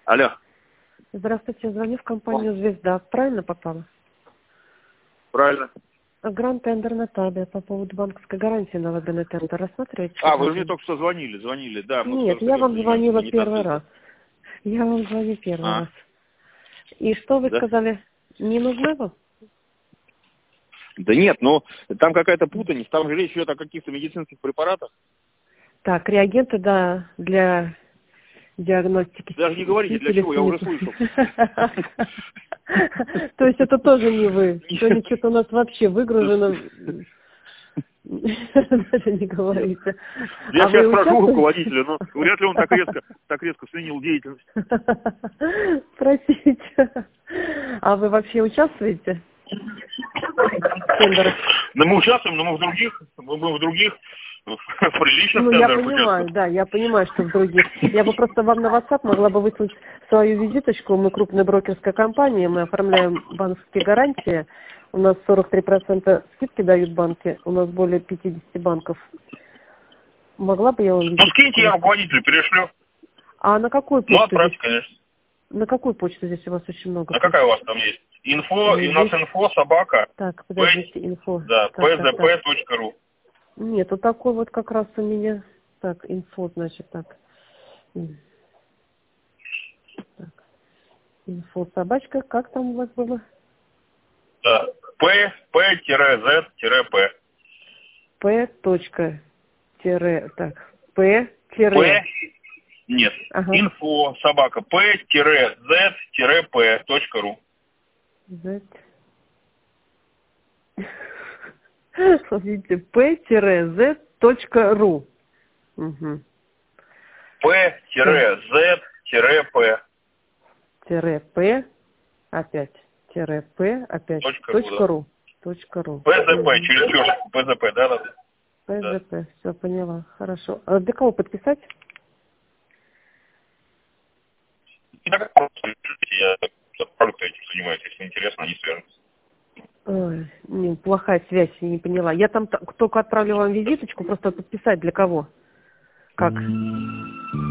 Алло. Здравствуйте, звоню в компанию «Звезда». Правильно попала? Правильно. Гранд Тендер Наталья по поводу банковской гарантии на лоббиный тендер. Рассматриваете? Вы мне только что звонили, да. Мы Нет, тоже я вам занимаемся звонила первый имитацией. раз. Я вам звоню первый А, раз. И что вы да? сказали? Не нужны вам? Да нет, там какая-то путаница. Там же речь идет о каких-то медицинских препаратах. Так, реагенты, да, для диагностики Даже не говорите, для чего, я уже слышал. То есть это тоже не вы. Сегодня что-то у нас вообще выгружено. Даже не говорите. Я А вы сейчас спрошу участвуете? руководителя, но вряд ли он так резко сменил деятельность. Простите. А вы вообще участвуете в тендерах? Да мы участвуем, но мы в других приличных Ну, я тендерах понимаю, участвуем. да, я понимаю, что в других. Я бы просто вам на WhatsApp могла бы выслать свою визиточку. Мы крупная брокерская компания, мы оформляем банковские гарантии. У нас 43% скидки дают банки, у нас более 50 банков. Могла бы я вам Ну, скиньте, я визиточку? руководителю перешлю. А на какую Ну, почту здесь? отправьте, конечно. На какую почту здесь у вас очень много А какая почт? у вас там есть? Инфо, и у нас Здесь... инфо, собака, Так, подождите, инфо. да, Так. pzp.ru. Нет, вот такой вот как раз у меня. Так, инфо, значит, так. Так. Инфо собачка, как там у вас было? Да, p-z-p. П. Точка. Тире, так. П. П, Тире. нет, Ага. инфо, собака, p-z-p.ru. Z. Смотрите, P-Z.ru. Угу. p-z-p. Тире П. Опять. Тире П. Опять. .ru, .ру. .ру. да. PZP, через чёртку, PZP, да. ПЗП. Все, поняла. Хорошо. А для кого подписать? Я отправлю, кто этим занимается, если интересно, они свяжутся. Ой, плохая связь, я не поняла. Я там только отправлю вам визиточку, просто подписать для кого? Как?